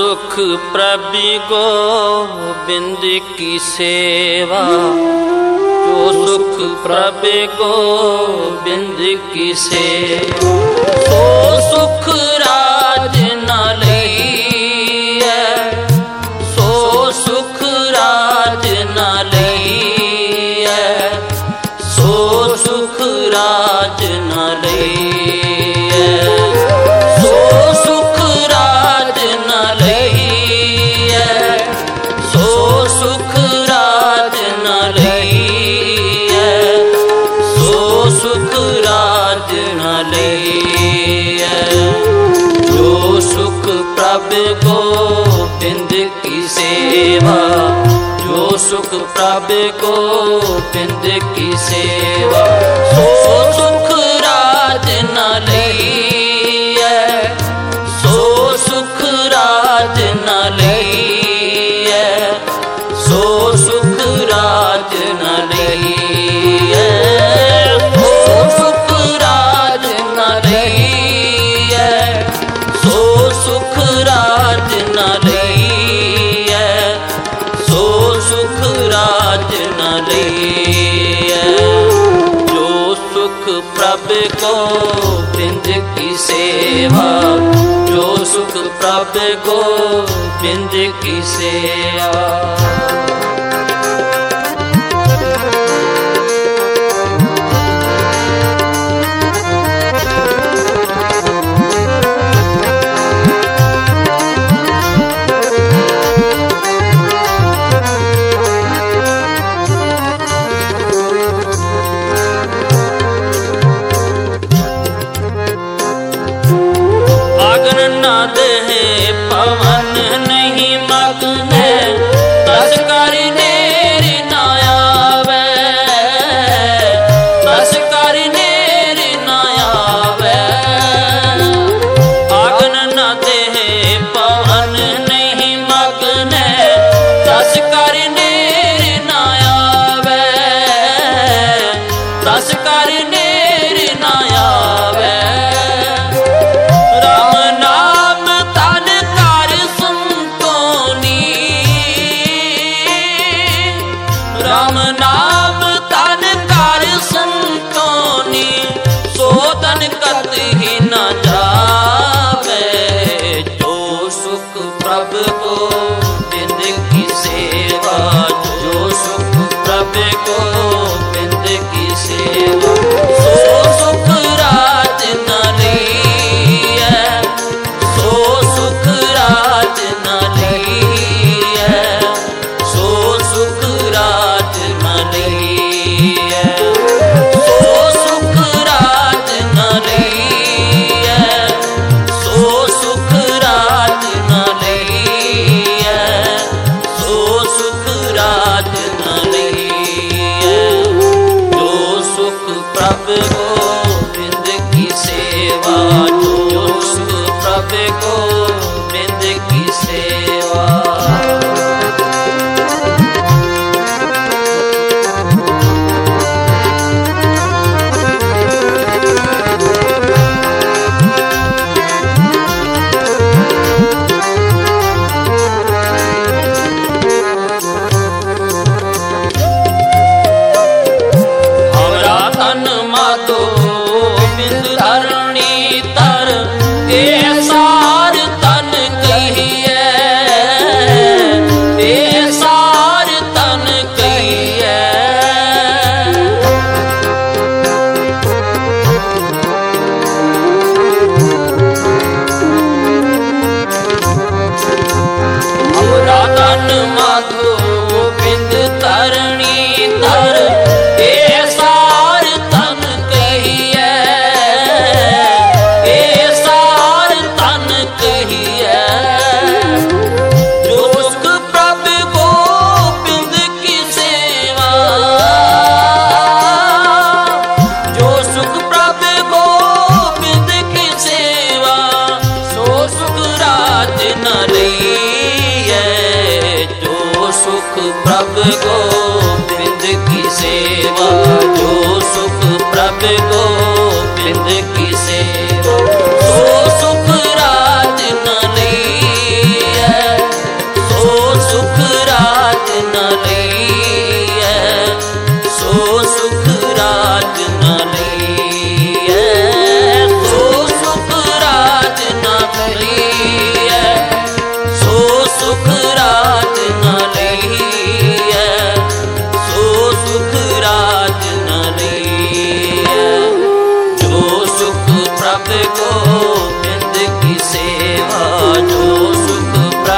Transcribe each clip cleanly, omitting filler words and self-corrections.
सुख प्रभु गोविंद की सेवा, जो सुख प्रभु गोविंद की सेवा, सो सुख राज न लइए, सो सुख राज न लइए, सो सुख राज न लइए, सो सुख राज न लइए, सो सुख राज न लइए, सो सुख राज न लइए, जो सुख प्रभु गोविंद की सेवा, जो सुख प्रभु गोविंद की सेवा, सो सुख राज न लइए, सो सुख राज न लइए, सो सुख राज न लइए, सो सुख राज न लइए, सो सुख राज न लइए, सो सुख राज न लइए, जो सुख प्रभु गोविंद की सेवा, जो सुख प्रभु गोविंद की सेवा। पवन नहीं मगने तस कर नेर न आवे, तस कर नेर न आवे, आगन न दे पवन नहीं मगने तस कर नेर न आवे, तस कर नेर न आवे, राम नाम तन कर संतोनी, सो तन कतहि न जावे, जो सुख प्रभु गोविंद की सेवा, जो सुख प्रभु गोविंद की सेवा, सो सुख राज न लइए, सो सुख राज न लइए, सो सुख राज न लइए, सो सुख राज न लइए, सो सुख राज न लइए, सो सुख राज न लइए, जो सुख प्रभु गोविंद की सेवा, जो सुख प्रभु गोविंद की सेवा। धरणी तर के सार तन कहिए, ए सार तन कहिए, हमरा तन माधो गोविंद धरणी तर के सार तन कहिए, जो सुख प्रभु गोविंद की सेवा, जो सुख प्रभु गोविंद की सेवा, सो सुख राज न लइए, जो सुख प्रभु गोविंद की सेवा, जो सुख प्रभु गोविंद की सेवा, सो सुख राज न लइए,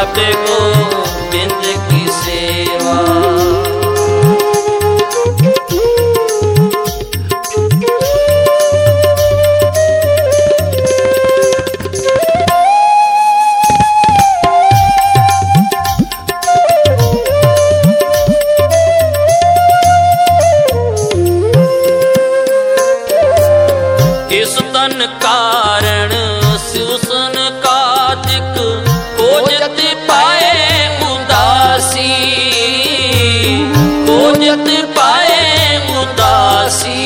प्रभ गोविंद की सेवा। इस तन कारण सुसन कादिक खोजत पाए उदासी, खोजत पाए उदासी।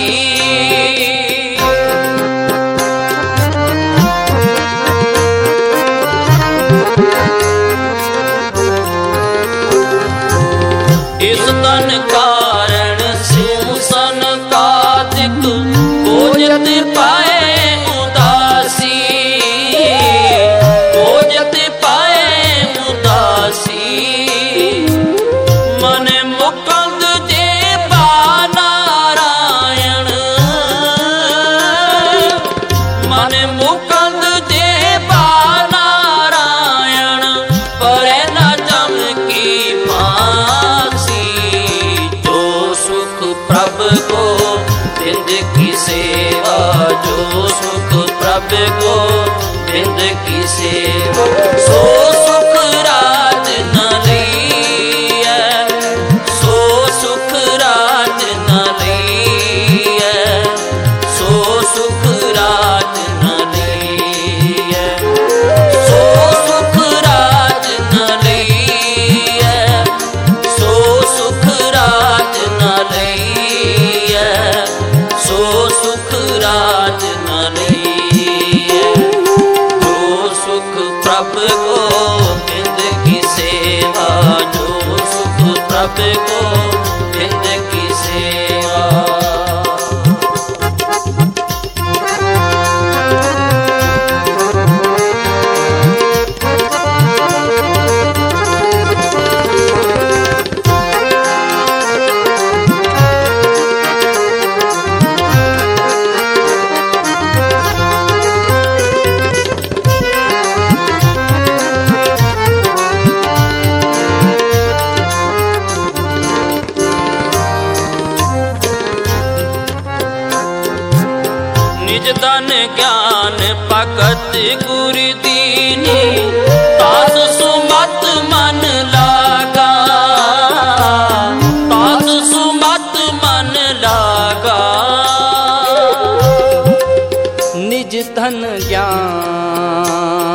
इस तन कारण सुसन कादिक खोजत पाए उदासी, खोजत पाए उदासी। मन मुकुंद जे नारायण, मन मुकुंद जे नारायण, परे न जम की फांसी। जो सुख प्रभ गोविंद की सेवा, जो सुख प्रभ गोविंद की सेवा। सो सुख राज न लिया, सो सुख राज न लिया, सो सुख राज न लिया, सो सुख राज न लिया, सो सुख राज न लिया, सो सुख राज न लिया। जो सुख प्रभ गोविंद की सेवा, जो सुख प्रभ गोविंद की सेवा। निज धन ज्ञान भगत गुर दीनी, तास सुमत मन लागा, तास सुमत मन लागा। निज धन ज्ञान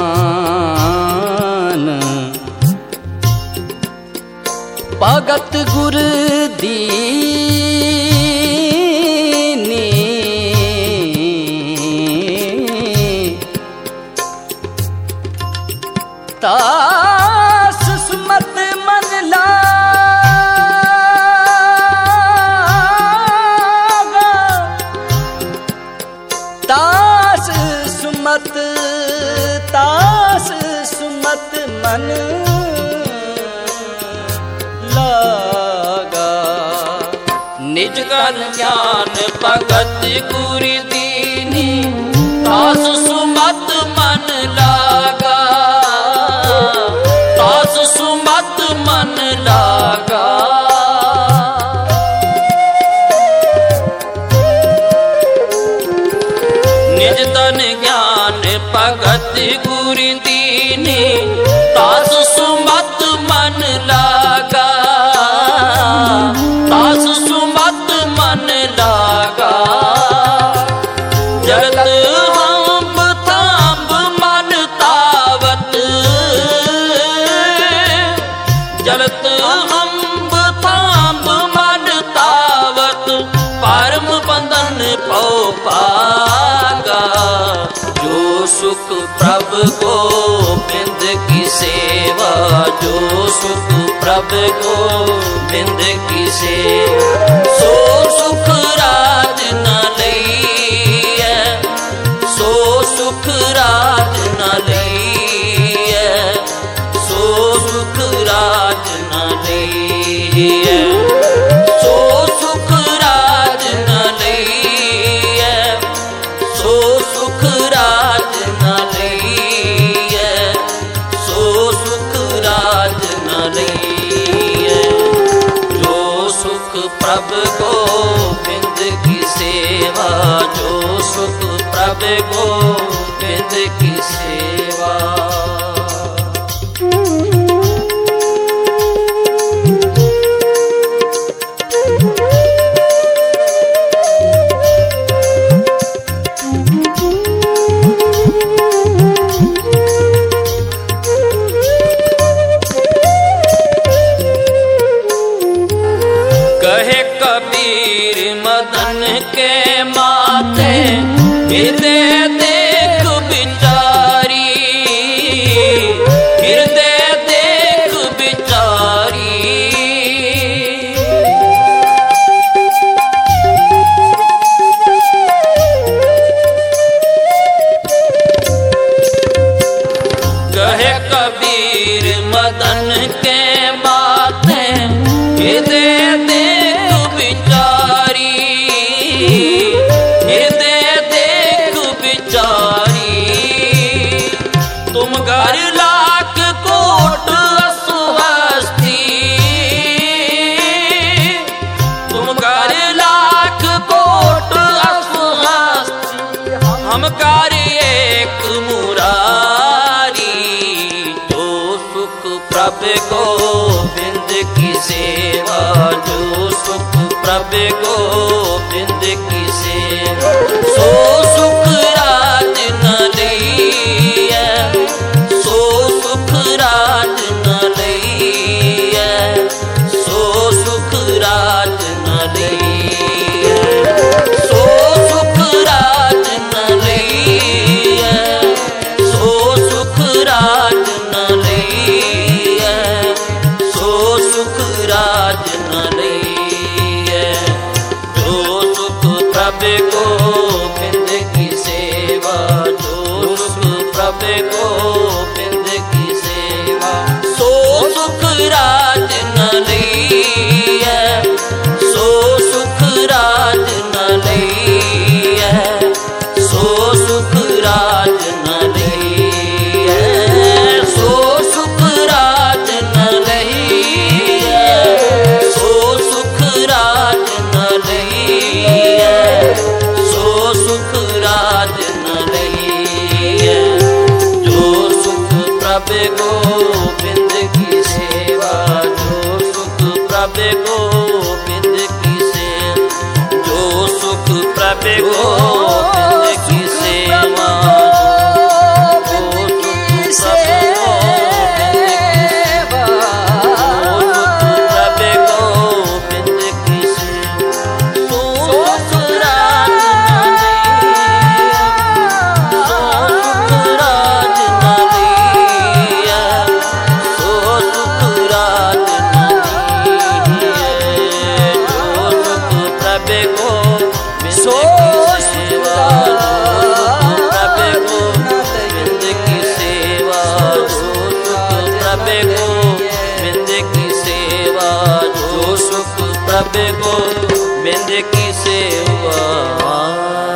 भगत गुर दीनी, तास सुमत मन लागा। तास सुमत, तास सुमत मन लागा। निज धन ज्ञान भगत गुर दीनी, तास सुमत मन लागा, तास सुमत मन लागा। निज धन ज्ञान भगत गुर दीनी, तास सुमत मन लागा, तास सुमत मन लागा। जरत हम्ब थाम्ब मन तावत, जरत हम्ब थाम्ब मन तावत, परम बंधन पौ पागा। जो सुख प्रभ गोविंद की सेवा, जो सुख प्रभ गोविंद की सेवा। सो सुख राज न लिया, सो सुख राज न लिया, सो सुख राज न लिया, सो सुख राज न लिया, सो सुख राज न लिया, सो सुख राज सेवा, जो सुख प्रभु गोविंद की सेवा। कहे कबीर मदन के माथे हृदय देख बिचारी, हृदय देख बिचारी। कहे कबीर मदन के माथे हृदय देख बिचारी, हृदय देख बिचारी। तुम घर लाख कोट असुहस्ती, तुम घर लाख कोट असुहस्ती, हम कर एक मुरारी। जो सुख प्रभु गोविंद की सेवा, जो सुख प्रभु गोविंद की सेवा। सो सुख राज न लइयै, सो सुख राज न लइयै, सो सुख राज न लइयै, सो सुख राज न लइयै, सो सुख राज न लइयै, सो सुख राज न लइयै। जो सुख प्रभु गोविंद की सेवा, जो सुख प्रभु गोविंद की सेवा। सो सुख राज न लइयै, सो सुख राज न लइयै, सो सुख राज न लइयै, सो सुख राज न लइयै, सो सुख राज न लइयै, सो सुख राज न लइयै। जो सुख प्रभु गोविंद की सेवा, जो सुख प्रभु गोविंद की सेवा, जो सुख प्रभु गोविंद की सेवा, जो सुख प्रभु गोविंद की सेवा। सो सुख राज न लइयै, सो सुख राज न लइयै, सो सुख राज न लइयै। जो सुख प्रभु गोविंद की सेवा, जो सुख प्रभु गोविंद की सेवा, जो सुख प्रभु गोविंद की सेवा, जो सुख प्रभु गोविंद की सेवा।